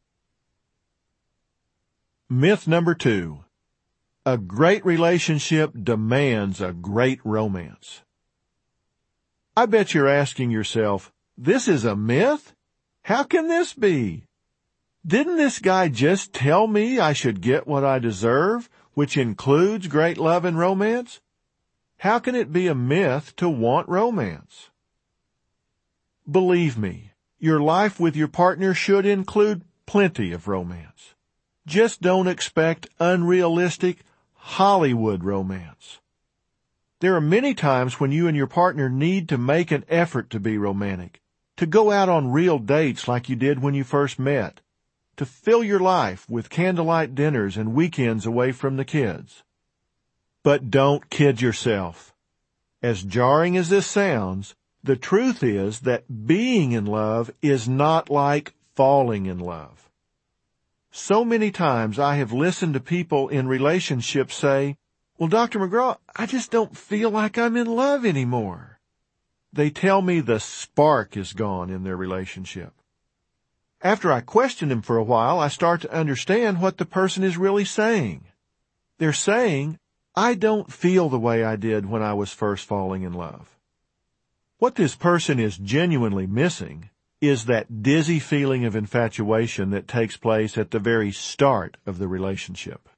[SPEAKER 3] Myth number two. A great relationship demands a great romance. I bet you're asking yourself, this is a myth? How can this be? Didn't this guy just tell me I should get what I deserve, which includes great love and romance? How can it be a myth to want romance? Believe me, your life with your partner should include plenty of romance. Just don't expect unrealistic Hollywood romance. There are many times when you and your partner need to make an effort to be romantic, to go out on real dates like you did when you first met, to fill your life with candlelight dinners and weekends away from the kids. But don't kid yourself. As jarring as this sounds, the truth is that being in love is not like falling in love. So many times I have listened to people in relationships say, "Well, Doctor McGraw, I just don't feel like I'm in love anymore." They tell me the spark is gone in their relationship. After I question them for a while, I start to understand what the person is really saying. They're saying, "I don't feel the way I did when I was first falling in love." What this person is genuinely missing is that dizzy feeling of infatuation that takes place at the very start of the relationship.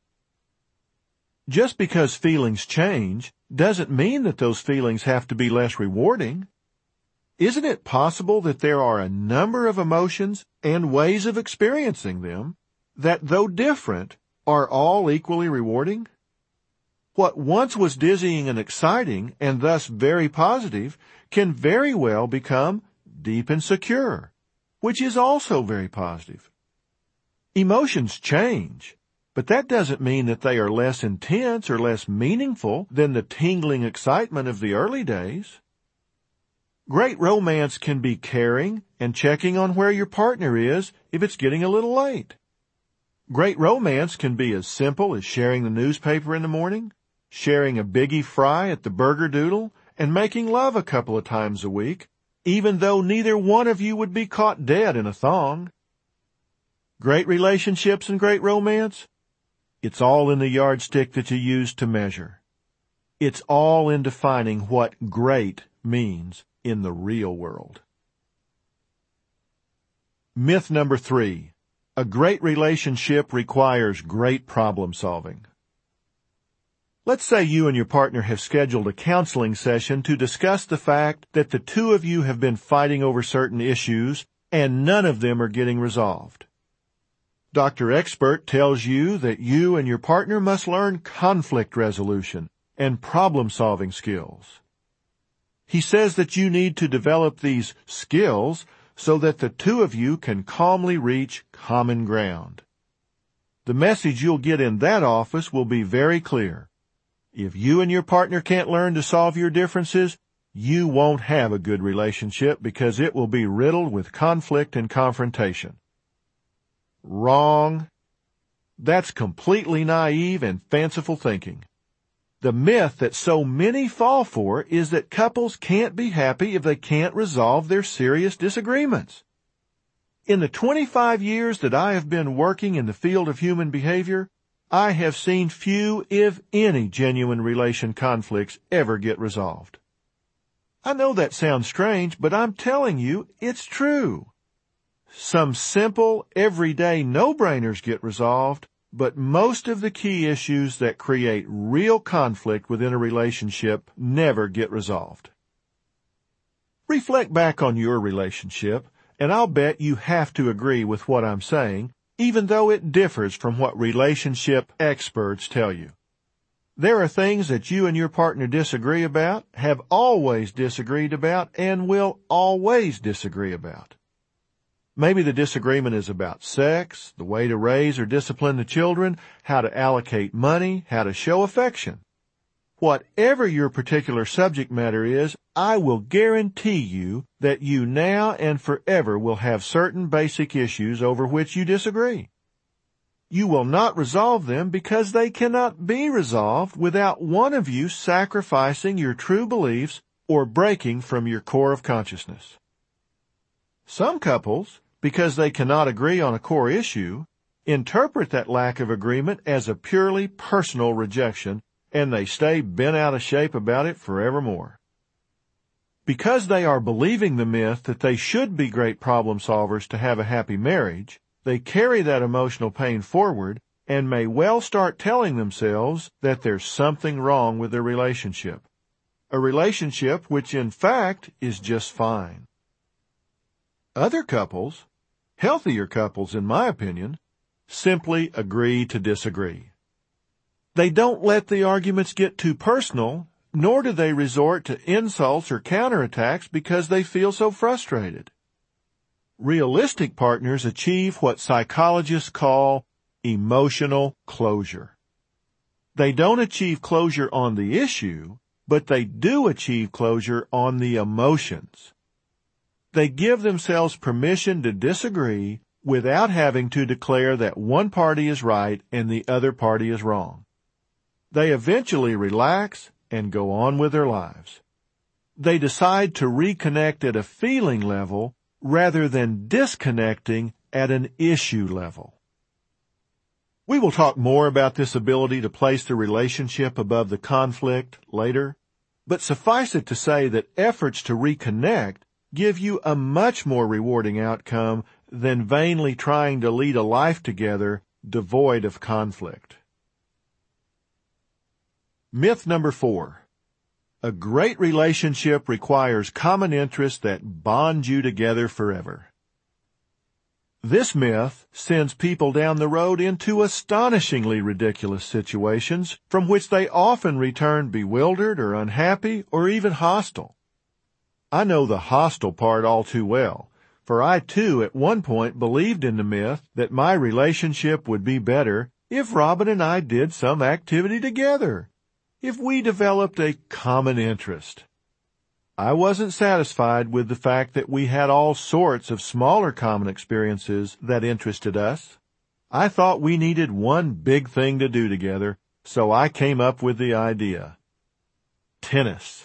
[SPEAKER 3] Just because feelings change doesn't mean that those feelings have to be less rewarding. Isn't it possible that there are a number of emotions and ways of experiencing them that, though different, are all equally rewarding? What once was dizzying and exciting, and thus very positive, can very well become deep and secure, which is also very positive. Emotions change, but that doesn't mean that they are less intense or less meaningful than the tingling excitement of the early days. Great romance can be caring and checking on where your partner is if it's getting a little late. Great romance can be as simple as sharing the newspaper in the morning, sharing a biggie fry at the Burger Doodle, and making love a couple of times a week, even though neither one of you would be caught dead in a thong. Great relationships and great romance? It's all in the yardstick that you use to measure. It's all in defining what great means in the real world. Myth number three. A great relationship requires great problem solving. Let's say you and your partner have scheduled a counseling session to discuss the fact that the two of you have been fighting over certain issues and none of them are getting resolved. Doctor Expert tells you that you and your partner must learn conflict resolution and problem-solving skills. He says that you need to develop these skills so that the two of you can calmly reach common ground. The message you'll get in that office will be very clear. If you and your partner can't learn to solve your differences, you won't have a good relationship because it will be riddled with conflict and confrontation. Wrong. That's completely naive and fanciful thinking. The myth that so many fall for is that couples can't be happy if they can't resolve their serious disagreements. In the twenty-five years that I have been working in the field of human behavior, I have seen few, if any, genuine relation conflicts ever get resolved. I know that sounds strange, but I'm telling you, it's true. Some simple, everyday no-brainers get resolved, but most of the key issues that create real conflict within a relationship never get resolved. Reflect back on your relationship, and I'll bet you have to agree with what I'm saying, even though it differs from what relationship experts tell you. There are things that you and your partner disagree about, have always disagreed about, and will always disagree about. Maybe the disagreement is about sex, the way to raise or discipline the children, how to allocate money, how to show affection. Whatever your particular subject matter is, I will guarantee you that you now and forever will have certain basic issues over which you disagree. You will not resolve them because they cannot be resolved without one of you sacrificing your true beliefs or breaking from your core of consciousness. Some couples, because they cannot agree on a core issue, interpret that lack of agreement as a purely personal rejection, and they stay bent out of shape about it forevermore. Because they are believing the myth that they should be great problem solvers to have a happy marriage, they carry that emotional pain forward and may well start telling themselves that there's something wrong with their relationship. A relationship which in fact is just fine. Other couples Healthier couples, in my opinion, simply agree to disagree. They don't let the arguments get too personal, nor do they resort to insults or counterattacks because they feel so frustrated. Realistic partners achieve what psychologists call emotional closure. They don't achieve closure on the issue, but they do achieve closure on the emotions. They give themselves permission to disagree without having to declare that one party is right and the other party is wrong. They eventually relax and go on with their lives. They decide to reconnect at a feeling level rather than disconnecting at an issue level. We will talk more about this ability to place the relationship above the conflict later, but suffice it to say that efforts to reconnect give you a much more rewarding outcome than vainly trying to lead a life together devoid of conflict. Myth number four. A great relationship requires common interests that bond you together forever. This myth sends people down the road into astonishingly ridiculous situations from which they often return bewildered or unhappy or even hostile. I know the hostile part all too well, for I too at one point believed in the myth that my relationship would be better if Robin and I did some activity together, if we developed a common interest. I wasn't satisfied with the fact that we had all sorts of smaller common experiences that interested us. I thought we needed one big thing to do together, so I came up with the idea. Tennis.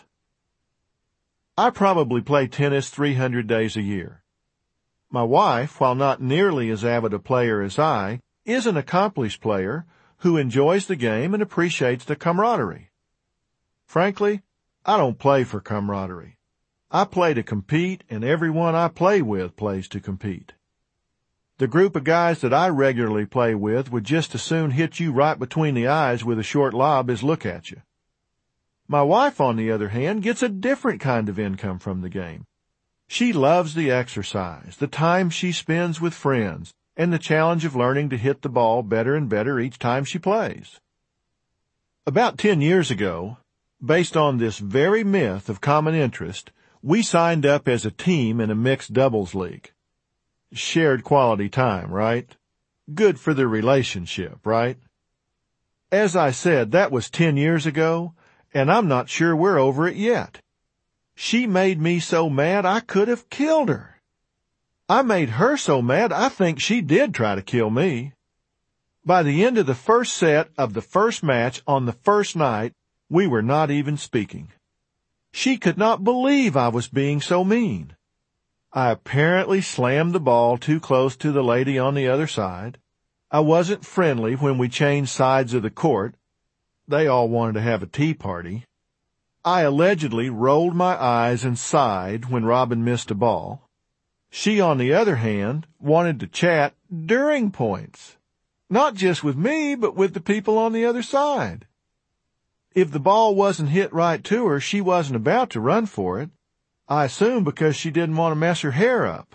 [SPEAKER 3] I probably play tennis three hundred days a year. My wife, while not nearly as avid a player as I, is an accomplished player who enjoys the game and appreciates the camaraderie. Frankly, I don't play for camaraderie. I play to compete, and everyone I play with plays to compete. The group of guys that I regularly play with would just as soon hit you right between the eyes with a short lob as look at you. My wife, on the other hand, gets a different kind of income from the game. She loves the exercise, the time she spends with friends, and the challenge of learning to hit the ball better and better each time she plays. About ten years ago, based on this very myth of common interest, we signed up as a team in a mixed doubles league. Shared quality time, right? Good for the relationship, right? As I said, that was ten years ago, and I'm not sure we're over it yet. She made me so mad I could have killed her. I made her so mad I think she did try to kill me. By the end of the first set of the first match on the first night, we were not even speaking. She could not believe I was being so mean. I apparently slammed the ball too close to the lady on the other side. I wasn't friendly when we changed sides of the court. They all wanted to have a tea party. I allegedly rolled my eyes and sighed when Robin missed a ball. She, on the other hand, wanted to chat during points. Not just with me, but with the people on the other side. If the ball wasn't hit right to her, she wasn't about to run for it. I assume because she didn't want to mess her hair up.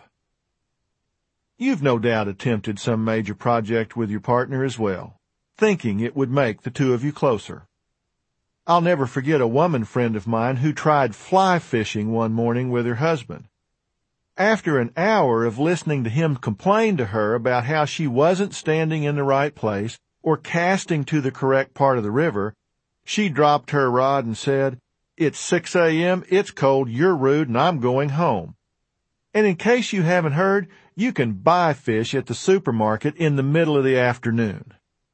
[SPEAKER 3] You've no doubt attempted some major project with your partner as well, thinking it would make the two of you closer. I'll never forget a woman friend of mine who tried fly fishing one morning with her husband. After an hour of listening to him complain to her about how she wasn't standing in the right place or casting to the correct part of the river, she dropped her rod and said, "It's six a.m., it's cold, you're rude, and I'm going home." And in case you haven't heard, you can buy fish at the supermarket in the middle of the afternoon.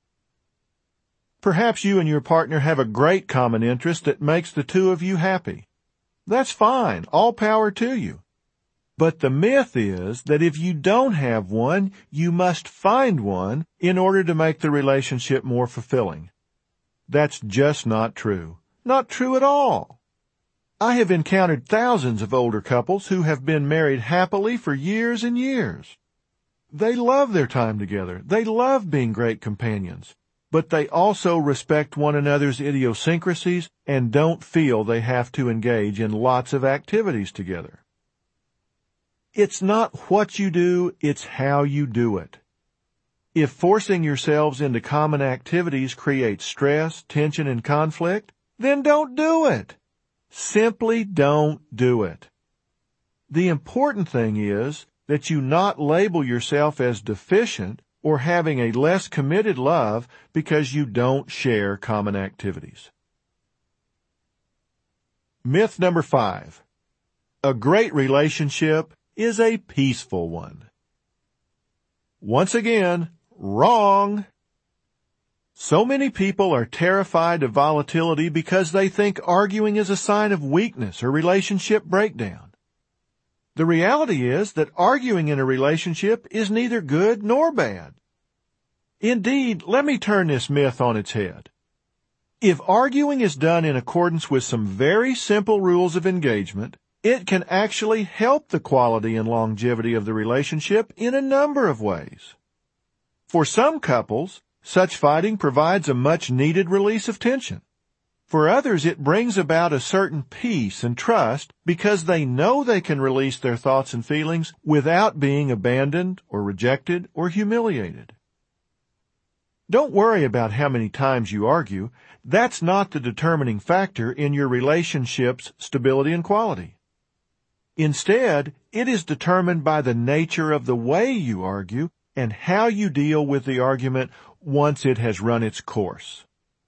[SPEAKER 3] Perhaps you and your partner have a great common interest that makes the two of you happy. That's fine, all power to you. But the myth is that if you don't have one, you must find one in order to make the relationship more fulfilling. That's just not true. Not true at all. I have encountered thousands of older couples who have been married happily for years and years. They love their time together. They love being great companions. But they also respect one another's idiosyncrasies and don't feel they have to engage in lots of activities together. It's not what you do, it's how you do it. If forcing yourselves into common activities creates stress, tension, and conflict, then don't do it. Simply don't do it. The important thing is that you not label yourself as deficient or having a less committed love because you don't share common activities. Myth number five. A great relationship is a peaceful one. Once again, wrong. So many people are terrified of volatility because they think arguing is a sign of weakness or relationship breakdown. The reality is that arguing in a relationship is neither good nor bad. Indeed, let me turn this myth on its head. If arguing is done in accordance with some very simple rules of engagement, it can actually help the quality and longevity of the relationship in a number of ways. For some couples, such fighting provides a much-needed release of tension. For others, it brings about a certain peace and trust because they know they can release their thoughts and feelings without being abandoned or rejected or humiliated. Don't worry about how many times you argue. That's not the determining factor in your relationship's stability and quality. Instead, it is determined by the nature of the way you argue and how you deal with the argument once it has run its course.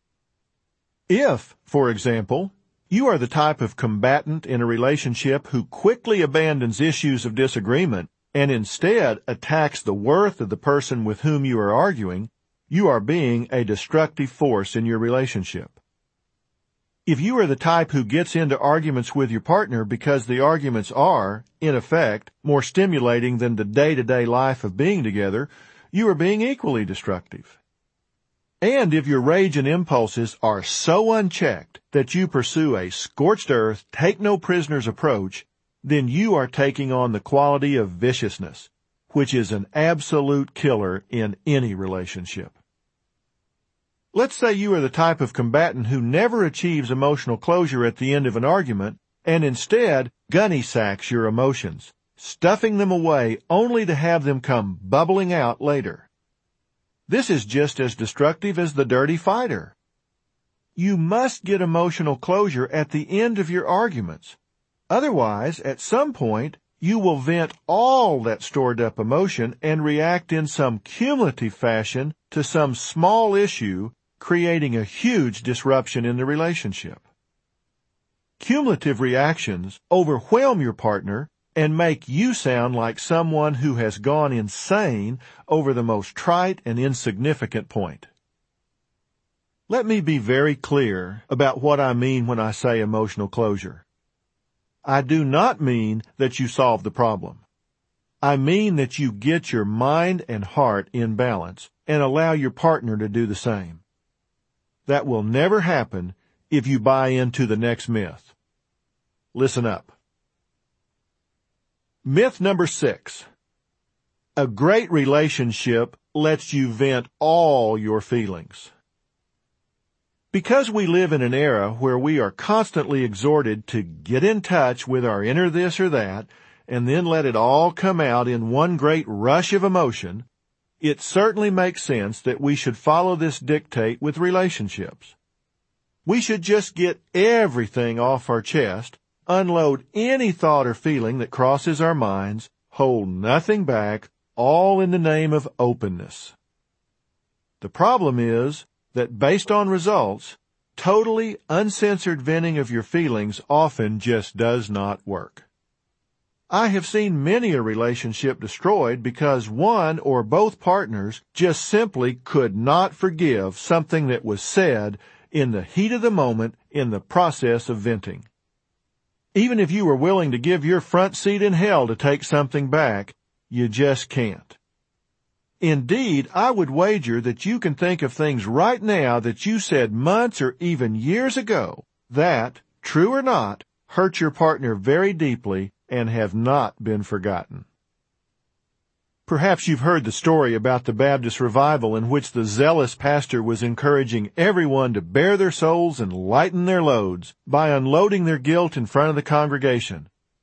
[SPEAKER 3] If, for example, you are the type of combatant in a relationship who quickly abandons issues of disagreement and instead attacks the worth of the person with whom you are arguing, you are being a destructive force in your relationship. If you are the type who gets into arguments with your partner because the arguments are, in effect, more stimulating than the day-to-day life of being together, you are being equally destructive. And if your rage and impulses are so unchecked that you pursue a scorched earth, take no prisoners approach, then you are taking on the quality of viciousness, which is an absolute killer in any relationship. Let's say you are the type of combatant who never achieves emotional closure at the end of an argument and instead gunny sacks your emotions, stuffing them away only to have them come bubbling out later. This is just as destructive as the dirty fighter. You must get emotional closure at the end of your arguments. Otherwise, at some point, you will vent all that stored up emotion and react in some cumulative fashion to some small issue, creating a huge disruption in the relationship. Cumulative reactions overwhelm your partner and make you sound like someone who has gone insane over the most trite and insignificant point. Let me be very clear about what I mean when I say emotional closure. I do not mean that you solve the problem. I mean that you get your mind and heart in balance and allow your partner to do the same. That will never happen if you buy into the next myth. Listen up. Myth number six. A great relationship lets you vent all your feelings. Because we live in an era where we are constantly exhorted to get in touch with our inner this or that and then let it all come out in one great rush of emotion, it certainly makes sense that we should follow this dictate with relationships. We should just get everything off our chest, unload any thought or feeling that crosses our minds, hold nothing back, all in the name of openness. The problem is that based on results, totally uncensored venting of your feelings often just does not work. I have seen many a relationship destroyed because one or both partners just simply could not forgive something that was said in the heat of the moment in the process of venting. Even if you were willing to give your front seat in hell to take something back, you just can't. Indeed, I would wager that you can think of things right now that you said months or even years ago that, true or not, hurt your partner very deeply and have not been forgotten. Perhaps you've heard the story about the Baptist revival in which the zealous pastor was encouraging everyone to bare their souls and lighten their loads by unloading their guilt in front of the congregation.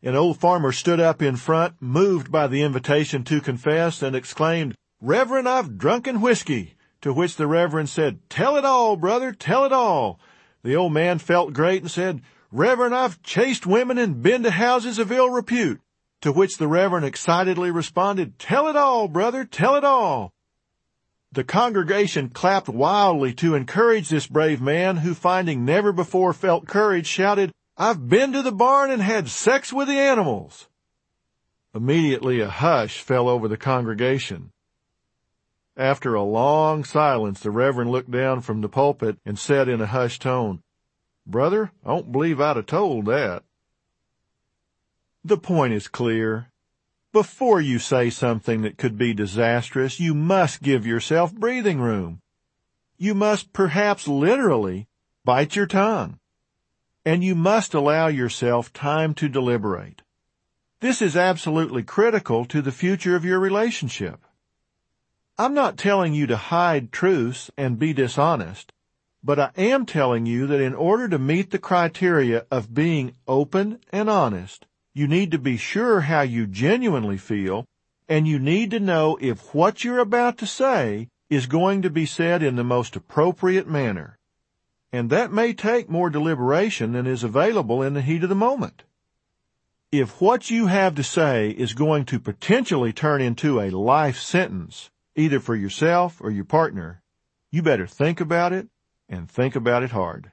[SPEAKER 3] An old farmer stood up in front, moved by the invitation to confess, and exclaimed, "Reverend, I've drunken whiskey." To which the Reverend said, "Tell it all, brother, tell it all." The old man felt great and said, "Reverend, I've chased women and been to houses of ill repute." To which the Reverend excitedly responded, "Tell it all, brother, tell it all." The congregation clapped wildly to encourage this brave man who, finding never before felt courage, shouted, "I've been to the barn and had sex with the animals." Immediately a hush fell over the congregation. After a long silence, the Reverend looked down from the pulpit and said in a hushed tone, "Brother, I don't believe I'd have told that." The point is clear. Before you say something that could be disastrous, you must give yourself breathing room. You must perhaps literally bite your tongue. And you must allow yourself time to deliberate. This is absolutely critical to the future of your relationship. I'm not telling you to hide truths and be dishonest, but I am telling you that in order to meet the criteria of being open and honest, you need to be sure how you genuinely feel, and you need to know if what you're about to say is going to be said in the most appropriate manner. And that may take more deliberation than is available in the heat of the moment. If what you have to say is going to potentially turn into a life sentence, either for yourself or your partner, you better think about it and think about it hard.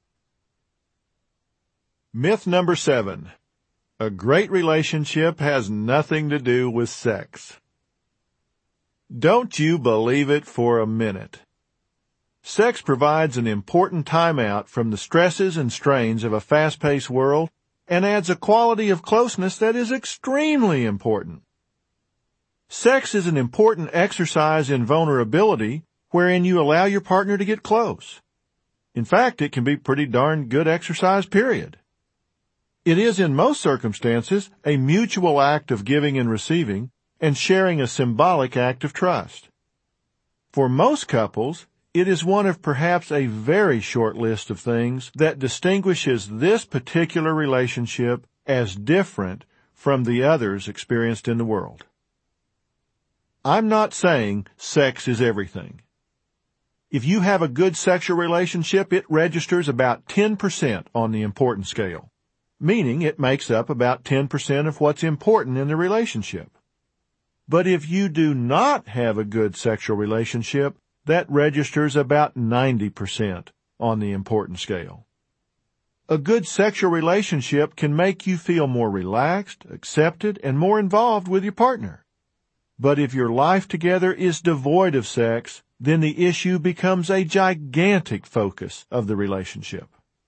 [SPEAKER 3] Myth number seven. A great relationship has nothing to do with sex. Don't you believe it for a minute. Sex provides an important timeout from the stresses and strains of a fast-paced world and adds a quality of closeness that is extremely important. Sex is an important exercise in vulnerability wherein you allow your partner to get close. In fact, it can be pretty darn good exercise, period. It is in most circumstances a mutual act of giving and receiving and sharing a symbolic act of trust. For most couples, it is one of perhaps a very short list of things that distinguishes this particular relationship as different from the others experienced in the world. I'm not saying sex is everything. If you have a good sexual relationship, it registers about ten percent on the importance scale, meaning it makes up about ten percent of what's important in the relationship. But if you do not have a good sexual relationship, that registers about ninety percent on the importance scale. A good sexual relationship can make you feel more relaxed, accepted, and more involved with your partner. But if your life together is devoid of sex, then the issue becomes a gigantic focus of the relationship.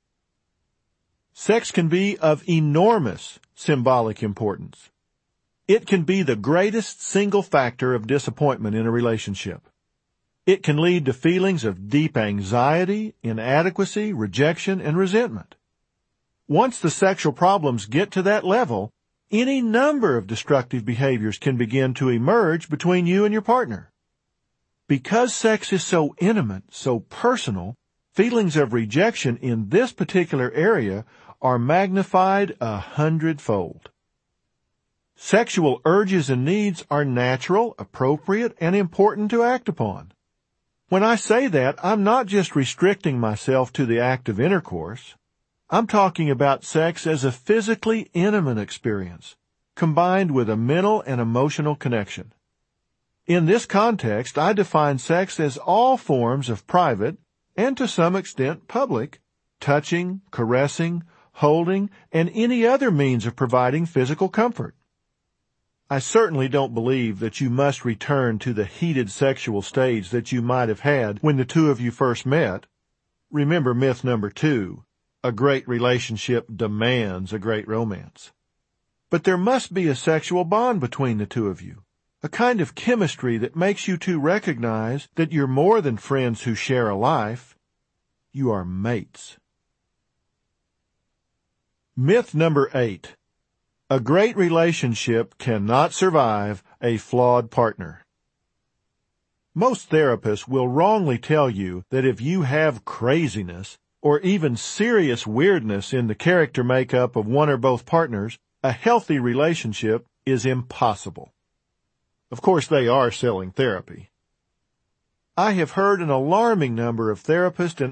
[SPEAKER 3] Sex can be of enormous symbolic importance. It can be the greatest single factor of disappointment in a relationship. It can lead to feelings of deep anxiety, inadequacy, rejection, and resentment. Once the sexual problems get to that level, any number of destructive behaviors can begin to emerge between you and your partner. Because sex is so intimate, so personal, feelings of rejection in this particular area are magnified a hundredfold. Sexual urges and needs are natural, appropriate, and important to act upon. When I say that, I'm not just restricting myself to the act of intercourse. I'm talking about sex as a physically intimate experience, combined with a mental and emotional connection. In this context, I define sex as all forms of private, and to some extent public, touching, caressing, holding, and any other means of providing physical comfort. I certainly don't believe that you must return to the heated sexual stage that you might have had when the two of you first met. Remember myth number two. A great relationship demands a great romance. But there must be a sexual bond between the two of you, a kind of chemistry that makes you two recognize that you're more than friends who share a life. You are mates. Myth number eight. A great relationship cannot survive a flawed partner. Most therapists will wrongly tell you that if you have craziness, or even serious weirdness in the character makeup of one or both partners, A healthy relationship is impossible. Of course, they are selling therapy. I have heard an alarming number of therapists and